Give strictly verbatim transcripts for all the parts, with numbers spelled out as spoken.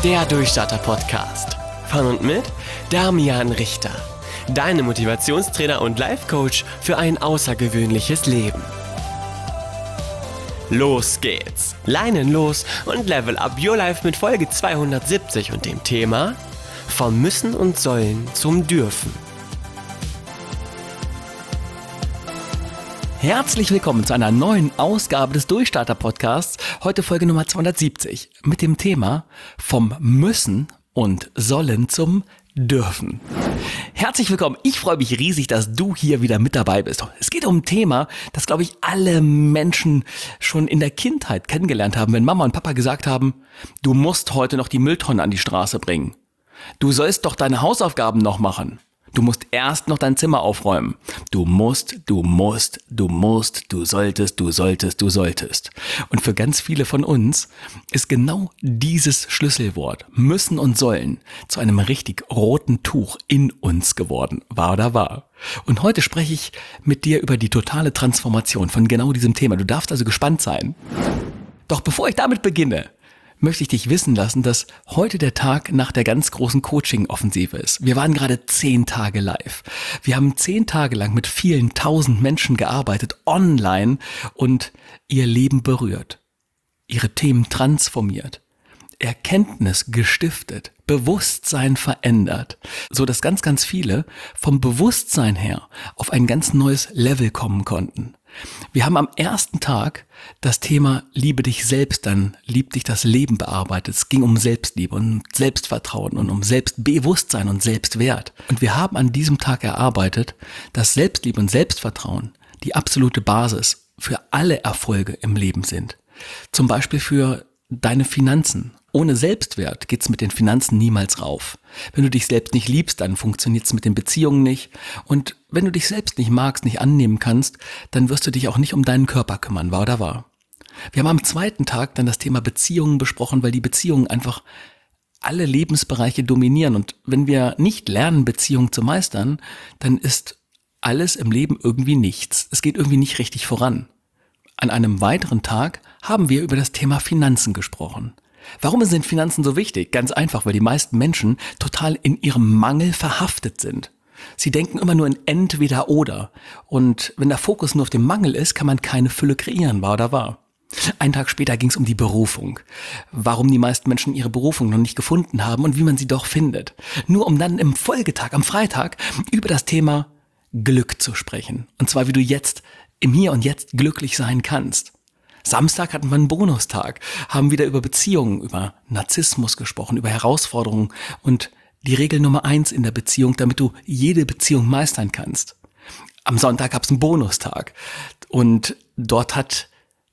Der Durchstarter-Podcast. Von und mit Damian Richter. Deine Motivationstrainer und Life-Coach für ein außergewöhnliches Leben. Los geht's! Leinen los und level up your life mit Folge zweihundertsiebzig und dem Thema Vom Müssen und Sollen zum Dürfen. Herzlich willkommen zu einer neuen Ausgabe des Durchstarter-Podcasts. Heute Folge Nummer zweihundertsiebzig mit dem Thema Vom Müssen und Sollen zum Dürfen. Herzlich willkommen. Ich freue mich riesig, dass du hier wieder mit dabei bist. Es geht um ein Thema, das, glaube ich, alle Menschen schon in der Kindheit kennengelernt haben, wenn Mama und Papa gesagt haben, du musst heute noch die Mülltonne an die Straße bringen. Du sollst doch deine Hausaufgaben noch machen. Du musst erst noch dein Zimmer aufräumen. Du musst, du musst, du musst, du solltest, du solltest, du solltest. Und für ganz viele von uns ist genau dieses Schlüsselwort, müssen und sollen, zu einem richtig roten Tuch in uns geworden. Wahr oder wahr? Und heute spreche ich mit dir über die totale Transformation von genau diesem Thema. Du darfst also gespannt sein. Doch bevor ich damit beginne, möchte ich dich wissen lassen, dass heute der Tag nach der ganz großen Coaching-Offensive ist. Wir waren gerade zehn Tage live. Wir haben zehn Tage lang mit vielen tausend Menschen gearbeitet, online, und ihr Leben berührt, ihre Themen transformiert, Erkenntnis gestiftet, Bewusstsein verändert, so dass ganz, ganz viele vom Bewusstsein her auf ein ganz neues Level kommen konnten. Wir haben am ersten Tag das Thema Liebe dich selbst, dann lieb dich das Leben bearbeitet. Es ging um Selbstliebe und Selbstvertrauen und um Selbstbewusstsein und Selbstwert. Und wir haben an diesem Tag erarbeitet, dass Selbstliebe und Selbstvertrauen die absolute Basis für alle Erfolge im Leben sind. Zum Beispiel für deine Finanzen. Ohne Selbstwert geht's mit den Finanzen niemals rauf. Wenn du dich selbst nicht liebst, dann funktioniert's mit den Beziehungen nicht. Und wenn du dich selbst nicht magst, nicht annehmen kannst, dann wirst du dich auch nicht um deinen Körper kümmern, wahr oder wahr? Wir haben am zweiten Tag dann das Thema Beziehungen besprochen, weil die Beziehungen einfach alle Lebensbereiche dominieren. Und wenn wir nicht lernen, Beziehungen zu meistern, dann ist alles im Leben irgendwie nichts. Es geht irgendwie nicht richtig voran. An einem weiteren Tag haben wir über das Thema Finanzen gesprochen. Warum sind Finanzen so wichtig? Ganz einfach, weil die meisten Menschen total in ihrem Mangel verhaftet sind. Sie denken immer nur in entweder oder. Und wenn der Fokus nur auf dem Mangel ist, kann man keine Fülle kreieren, wahr oder wahr? Einen Tag später ging es um die Berufung. Warum die meisten Menschen ihre Berufung noch nicht gefunden haben und wie man sie doch findet. Nur um dann im Folgetag, am Freitag, über das Thema Glück zu sprechen. Und zwar, wie du jetzt, im Hier und Jetzt glücklich sein kannst. Samstag hatten wir einen Bonustag, haben wieder über Beziehungen, über Narzissmus gesprochen, über Herausforderungen und die Regel Nummer eins in der Beziehung, damit du jede Beziehung meistern kannst. Am Sonntag gab es einen Bonustag und dort hat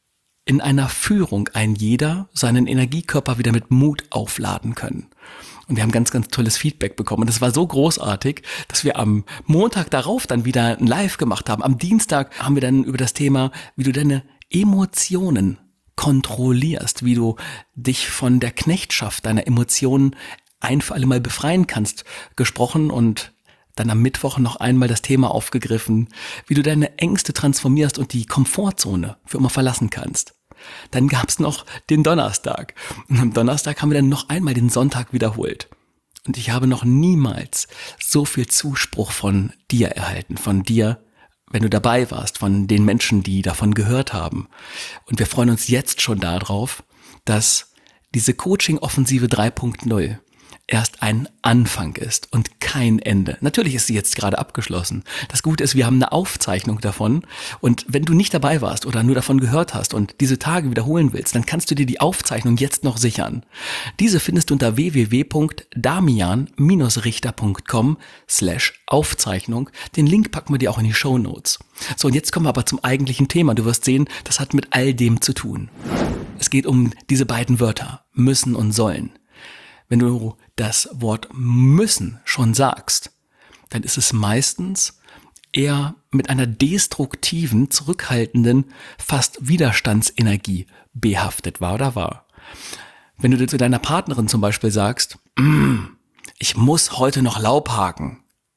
in einer Führung ein jeder seinen Energiekörper wieder mit Mut aufladen können. Und wir haben ganz, ganz tolles Feedback bekommen. Und das war so großartig, dass wir am Montag darauf dann wieder ein Live gemacht haben. Am Dienstag haben wir dann über das Thema, wie du deine Emotionen kontrollierst, wie du dich von der Knechtschaft deiner Emotionen ein für alle Mal befreien kannst, gesprochen und dann am Mittwoch noch einmal das Thema aufgegriffen, wie du deine Ängste transformierst und die Komfortzone für immer verlassen kannst. Dann gab's noch den Donnerstag. Und am Donnerstag haben wir dann noch einmal den Sonntag wiederholt. Und ich habe noch niemals so viel Zuspruch von dir erhalten, von dir, wenn du dabei warst, von den Menschen, die davon gehört haben. Und wir freuen uns jetzt schon darauf, dass diese Coaching-Offensive drei Punkt null erst ein Anfang ist und kein Ende. Natürlich ist sie jetzt gerade abgeschlossen. Das Gute ist, wir haben eine Aufzeichnung davon und wenn du nicht dabei warst oder nur davon gehört hast und diese Tage wiederholen willst, dann kannst du dir die Aufzeichnung jetzt noch sichern. Diese findest du unter w w w punkt damian richter punkt com slash Aufzeichnung. Den Link packen wir dir auch in die Shownotes. So, und jetzt kommen wir aber zum eigentlichen Thema. Du wirst sehen, das hat mit all dem zu tun. Es geht um diese beiden Wörter, müssen und sollen. Wenn du das Wort müssen schon sagst, dann ist es meistens eher mit einer destruktiven, zurückhaltenden, fast Widerstandsenergie behaftet, wahr oder wahr? Wenn du zu deiner Partnerin zum Beispiel sagst, mm, ich muss heute noch Laub haken,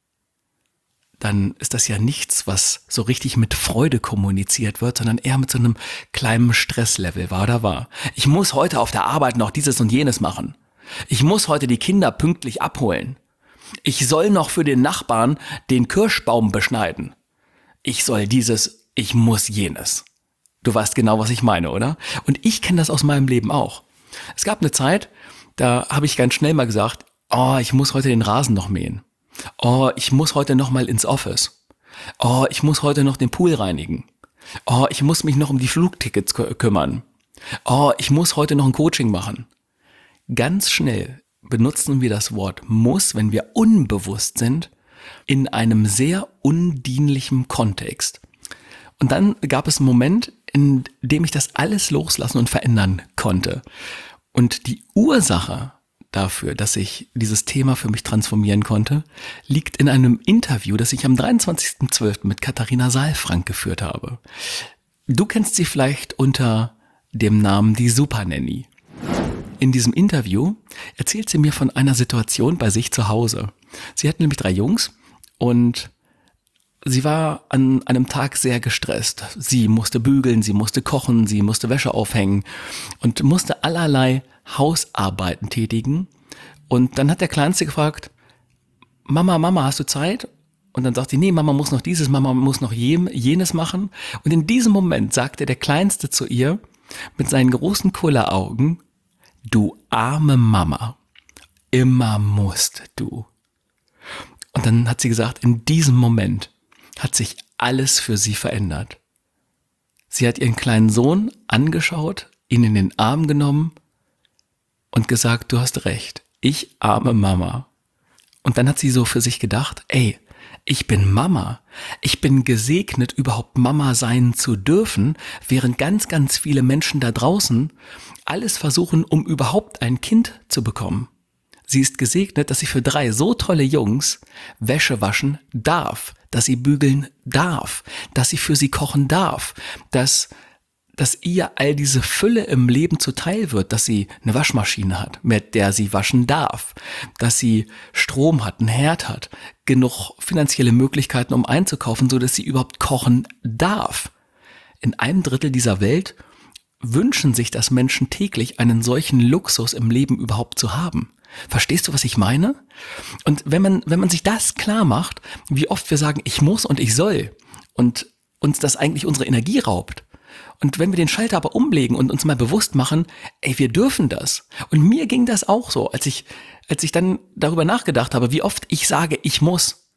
dann ist das ja nichts, was so richtig mit Freude kommuniziert wird, sondern eher mit so einem kleinen Stresslevel, wahr oder wahr? Ich muss heute auf der Arbeit noch dieses und jenes machen. Ich muss heute die Kinder pünktlich abholen. Ich soll noch für den Nachbarn den Kirschbaum beschneiden. Ich soll dieses, ich muss jenes. Du weißt genau, was ich meine, oder? Und ich kenne das aus meinem Leben auch. Es gab eine Zeit, da habe ich ganz schnell mal gesagt, oh, ich muss heute den Rasen noch mähen. Oh, ich muss heute noch mal ins Office. Oh, ich muss heute noch den Pool reinigen. Oh, ich muss mich noch um die Flugtickets kü- kümmern. Oh, ich muss heute noch ein Coaching machen. Ganz schnell benutzen wir das Wort muss, wenn wir unbewusst sind, in einem sehr undienlichen Kontext. Und dann gab es einen Moment, in dem ich das alles loslassen und verändern konnte. Und die Ursache dafür, dass ich dieses Thema für mich transformieren konnte, liegt in einem Interview, das ich am dreiundzwanzigsten zwölften mit Katharina Saalfrank geführt habe. Du kennst sie vielleicht unter dem Namen die Supernanny. In diesem Interview erzählt sie mir von einer Situation bei sich zu Hause. Sie hat nämlich drei Jungs und sie war an einem Tag sehr gestresst. Sie musste bügeln, sie musste kochen, sie musste Wäsche aufhängen und musste allerlei Hausarbeiten tätigen. Und dann hat der Kleinste gefragt, Mama, Mama, hast du Zeit? Und dann sagt sie, nee, Mama muss noch dieses, Mama muss noch jenes machen. Und in diesem Moment sagte der Kleinste zu ihr mit seinen großen Kulleraugen, du arme Mama, immer musst du. Und dann hat sie gesagt, in diesem Moment hat sich alles für sie verändert. Sie hat ihren kleinen Sohn angeschaut, ihn in den Arm genommen und gesagt, du hast recht, ich arme Mama. Und dann hat sie so für sich gedacht, ey, ich bin Mama. Ich bin gesegnet, überhaupt Mama sein zu dürfen, während ganz, ganz viele Menschen da draußen alles versuchen, um überhaupt ein Kind zu bekommen. Sie ist gesegnet, dass sie für drei so tolle Jungs Wäsche waschen darf, dass sie bügeln darf, dass sie für sie kochen darf, dass, dass ihr all diese Fülle im Leben zuteil wird, dass sie eine Waschmaschine hat, mit der sie waschen darf, dass sie Strom hat, einen Herd hat, genug finanzielle Möglichkeiten, um einzukaufen, so dass sie überhaupt kochen darf. In einem Drittel dieser Welt wünschen sich das Menschen täglich, einen solchen Luxus im Leben überhaupt zu haben. Verstehst du, was ich meine? Und wenn man, wenn man sich das klar macht, wie oft wir sagen, ich muss und ich soll und uns das eigentlich unsere Energie raubt. Und wenn wir den Schalter aber umlegen und uns mal bewusst machen, ey, wir dürfen das. Und mir ging das auch so, als ich, als ich dann darüber nachgedacht habe, wie oft ich sage, ich muss.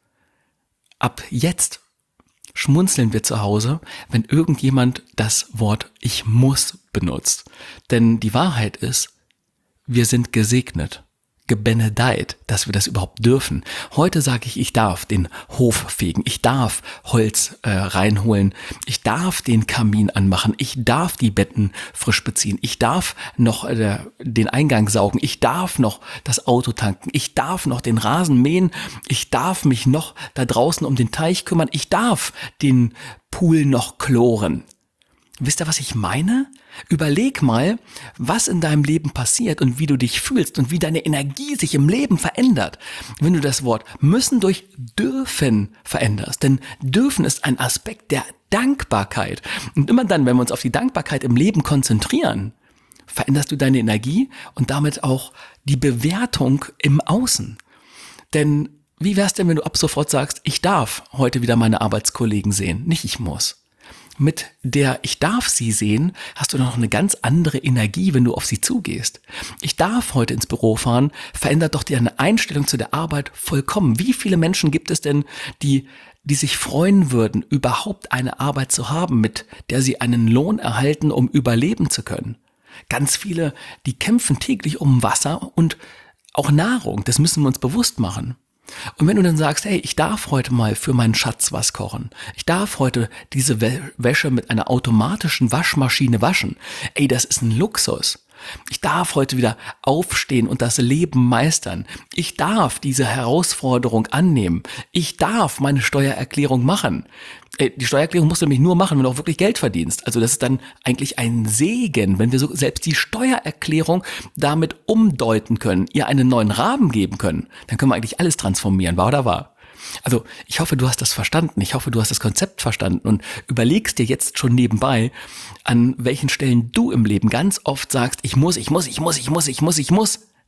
Ab jetzt schmunzeln wir zu Hause, wenn irgendjemand das Wort ich muss benutzt. Denn die Wahrheit ist, wir sind gesegnet, gebenedeit, dass wir das überhaupt dürfen. Heute sage ich, ich darf den Hof fegen, ich darf Holz äh, reinholen, ich darf den Kamin anmachen, ich darf die Betten frisch beziehen, ich darf noch äh, den Eingang saugen, ich darf noch das Auto tanken, ich darf noch den Rasen mähen, ich darf mich noch da draußen um den Teich kümmern, ich darf den Pool noch chloren. Wisst ihr, was ich meine? Überleg mal, was in deinem Leben passiert und wie du dich fühlst und wie deine Energie sich im Leben verändert, wenn du das Wort müssen durch dürfen veränderst. Denn dürfen ist ein Aspekt der Dankbarkeit. Und immer dann, wenn wir uns auf die Dankbarkeit im Leben konzentrieren, veränderst du deine Energie und damit auch die Bewertung im Außen. Denn wie wär's denn, wenn du ab sofort sagst, ich darf heute wieder meine Arbeitskollegen sehen, nicht ich muss. Mit der ich darf sie sehen, hast du noch eine ganz andere Energie, wenn du auf sie zugehst. Ich darf heute ins Büro fahren, verändert doch deine Einstellung zu der Arbeit vollkommen. Wie viele Menschen gibt es denn, die, die sich freuen würden, überhaupt eine Arbeit zu haben, mit der sie einen Lohn erhalten, um überleben zu können? Ganz viele, die kämpfen täglich um Wasser und auch Nahrung. Das müssen wir uns bewusst machen. Und wenn du dann sagst, hey, ich darf heute mal für meinen Schatz was kochen, ich darf heute diese Wäsche mit einer automatischen Waschmaschine waschen, ey, das ist ein Luxus. Ich darf heute wieder aufstehen und das Leben meistern. Ich darf diese Herausforderung annehmen. Ich darf meine Steuererklärung machen. Die Steuererklärung musst du nämlich nur machen, wenn du auch wirklich Geld verdienst. Also das ist dann eigentlich ein Segen, wenn wir so selbst die Steuererklärung damit umdeuten können, ihr einen neuen Rahmen geben können. Dann können wir eigentlich alles transformieren, wahr oder wahr? Also ich hoffe, du hast das verstanden. Ich hoffe, du hast das Konzept verstanden und überlegst dir jetzt schon nebenbei, an welchen Stellen du im Leben ganz oft sagst, ich muss, ich muss, ich muss, ich muss, ich muss, ich muss.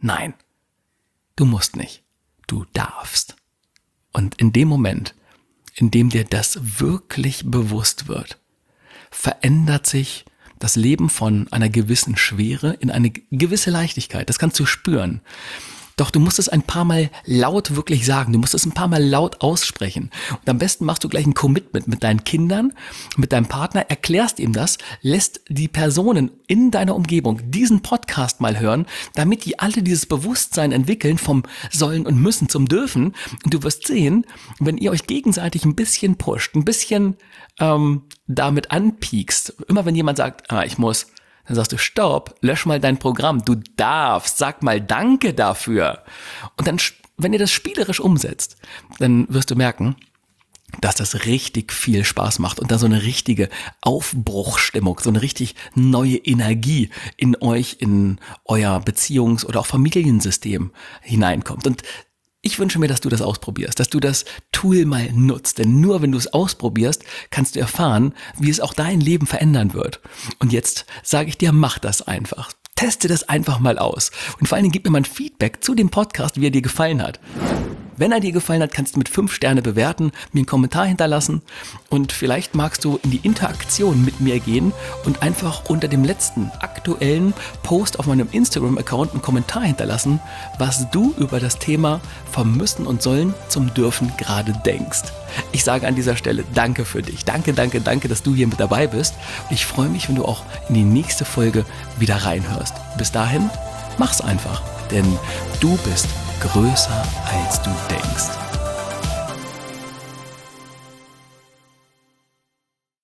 Nein, du musst nicht. Du darfst. Und in dem Moment, in dem dir das wirklich bewusst wird, verändert sich das Leben von einer gewissen Schwere in eine gewisse Leichtigkeit. Das kannst du spüren. Doch du musst es ein paar Mal laut wirklich sagen. Du musst es ein paar Mal laut aussprechen. Und am besten machst du gleich ein Commitment mit deinen Kindern, mit deinem Partner, erklärst ihm das, lässt die Personen in deiner Umgebung diesen Podcast mal hören, damit die alle dieses Bewusstsein entwickeln vom Sollen und Müssen zum Dürfen. Und du wirst sehen, wenn ihr euch gegenseitig ein bisschen pusht, ein bisschen ähm, damit anpiekst, immer wenn jemand sagt, ah, ich muss, dann sagst du, stopp, lösch mal dein Programm, du darfst, sag mal Danke dafür. Und dann, wenn ihr das spielerisch umsetzt, dann wirst du merken, dass das richtig viel Spaß macht und da so eine richtige Aufbruchstimmung, so eine richtig neue Energie in euch, in euer Beziehungs- oder auch Familiensystem hineinkommt. Und ich wünsche mir, dass du das ausprobierst, dass du das Tool mal nutzt, denn nur wenn du es ausprobierst, kannst du erfahren, wie es auch dein Leben verändern wird. Und jetzt sage ich dir, mach das einfach. Teste das einfach mal aus. Und vor allen Dingen gib mir mal ein Feedback zu dem Podcast, wie er dir gefallen hat. Wenn er dir gefallen hat, kannst du mit fünf Sterne bewerten, mir einen Kommentar hinterlassen und vielleicht magst du in die Interaktion mit mir gehen und einfach unter dem letzten aktuellen Post auf meinem Instagram-Account einen Kommentar hinterlassen, was du über das Thema vom Müssen und Sollen zum Dürfen gerade denkst. Ich sage an dieser Stelle Danke für dich. Danke, danke, danke, dass du hier mit dabei bist. Und ich freue mich, wenn du auch in die nächste Folge wieder reinhörst. Bis dahin, mach's einfach, denn du bist größer als du denkst.